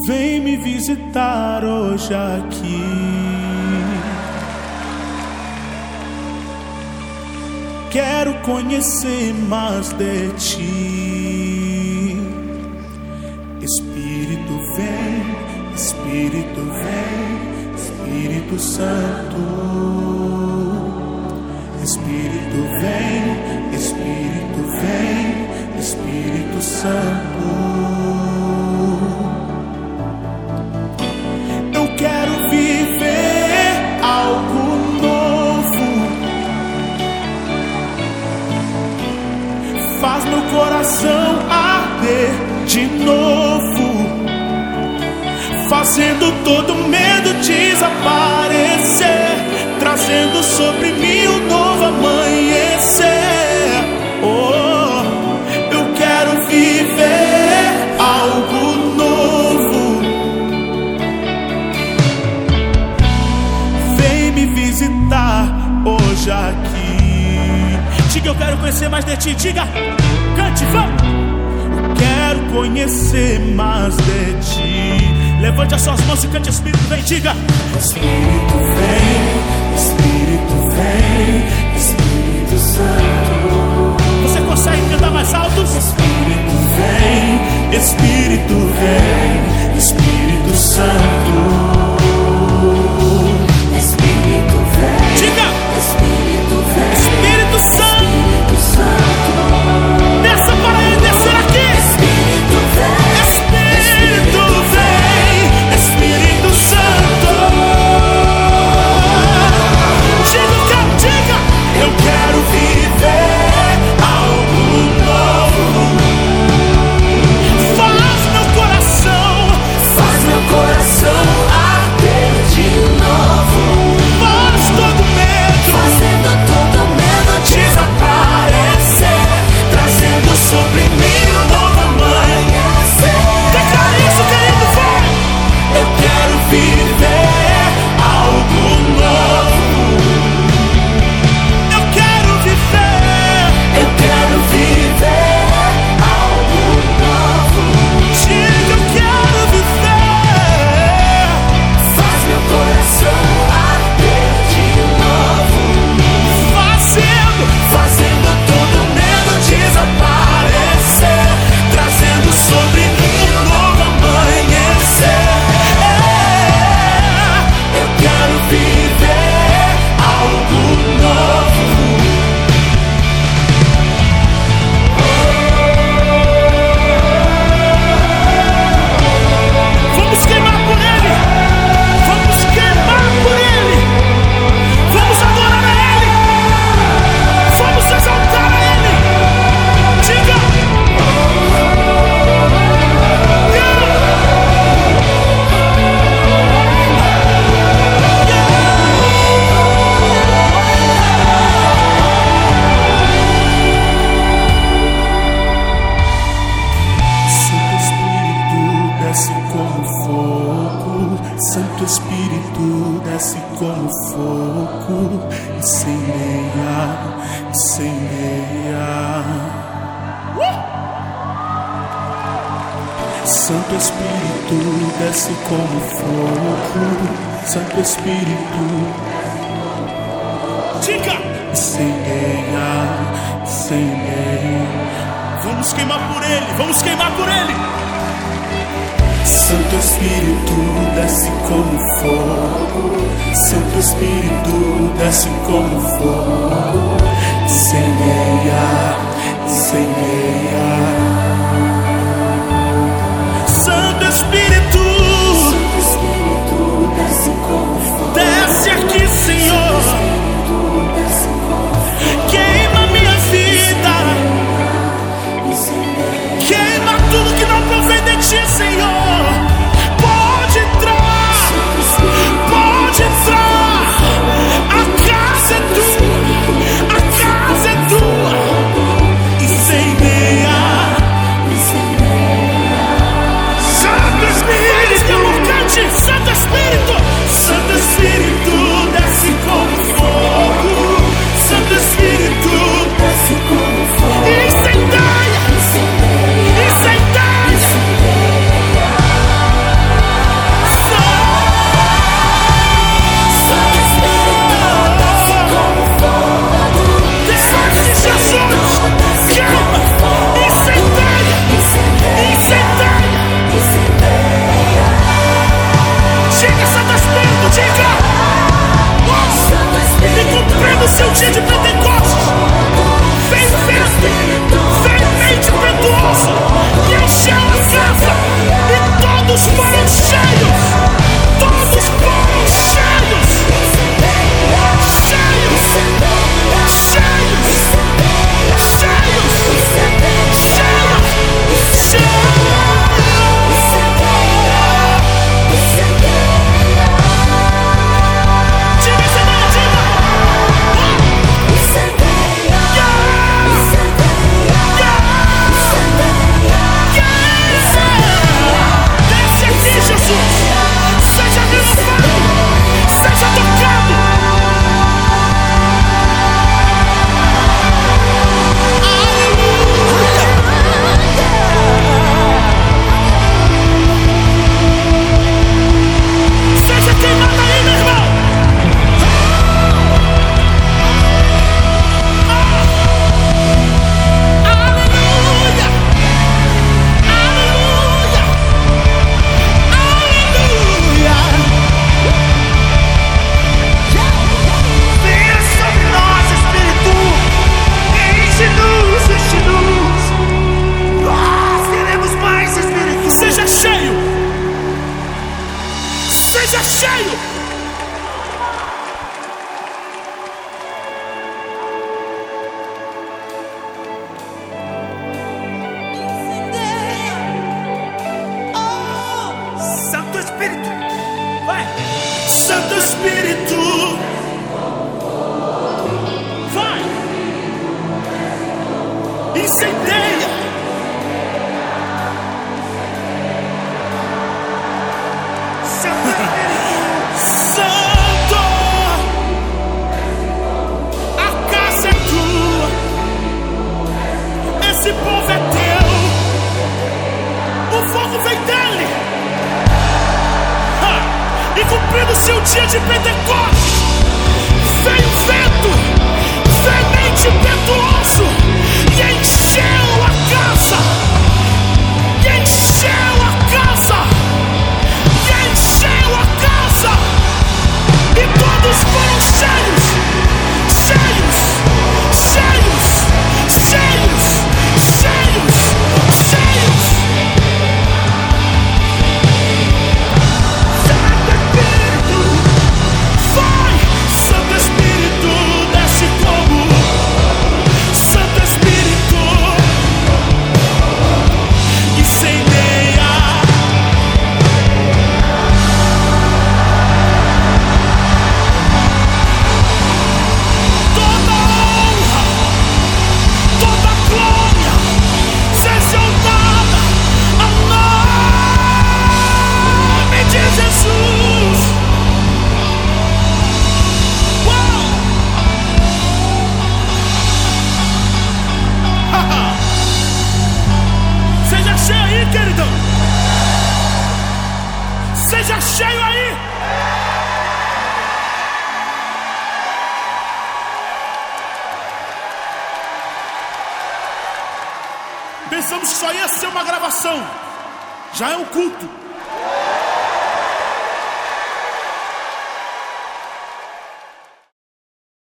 Vem me visitar hoje aqui. Quero conhecer mais de ti. Espírito vem, Espírito vem, Espírito Santo. Espírito vem, Espírito vem, Espírito Santo. Eu quero viver algo novo. Faz meu coração arder de novo, fazendo todo medo desaparecer, trazendo sobre mim um novo amanhecer. Oh, eu quero viver algo novo. Vem me visitar hoje aqui. Diga, eu quero conhecer mais de ti. Diga, cante, vamos. Eu quero conhecer mais de ti. Levante as suas mãos e cante. Espírito vem, diga. Espírito vem, Espírito vem, Espírito Santo. Você consegue cantar mais alto? Espírito vem, Espírito vem, Espírito Santo. Espírito vem, diga. Espírito vem, Espírito Santo. Espírito Santo. Desça para ele, descer aqui. Espírito vem, Espírito vem, Espírito Santo. Diga, eu quero viver algo novo. Faz meu coração arder de novo, faz todo medo, fazendo todo medo desaparecer, trazendo sobre mim um novo amanhecer. Declara isso, querido, vai! Eu quero viver algo novo. Eu quero viver algo novo. Diga, eu quero viver. Faz meu coração arder de novo, Fazendo todo medo desaparecer, trazendo sobre mim um novo amanhecer. Eu quero viver algo novo. Vamos queimar por ele. Vamos queimar por ele. Vamos adorar a ele. Vamos exaltar a ele. Diga. Santo Espírito desce como fogo. Santo Espírito desce como fogo. Incendeia, incendeia. Santo Espírito desce como fogo. Santo Espírito, diga, incendeia, incendeia. Vamos queimar por ele, vamos queimar por ele. Santo Espírito desce como fogo. Santo Espírito desce como fogo. Incendeia, incendeia. Santo Espírito, Santo Espírito desce como fogo. desce aqui, Senhor. Espírito desce como fogo. Queima minha vida, Incendeia, queima tudo que não provém de ti, Senhor. Pode entrar, pode entrar. A casa é tua, a casa é tua. impetuoso e encheu a casa, e todos foram cheios. Todos foram cheios. Cheios. Cheios. Seja cheio. Santo Espírito, vai. Santo Espírito, vai. Incendeia. Esse povo é teu. O fogo vem dele. E cumprindo-se o dia de Pentecostes, veio o vento, veemente impetuoso, e encheu a casa. E encheu a casa. E encheu a casa. E todos foram cheios. Cheios. Cheios. Cheios. Cheios, cheios. Santo Espírito, vai. Santo Espírito, desce como. Santo Espírito, incendeia. Toda honra, toda glória seja dada ao nome de Jesus. Uau! Seja cheio aí, queridão. Seja cheio aí. Pensamos que só ia ser uma gravação. Já é um culto.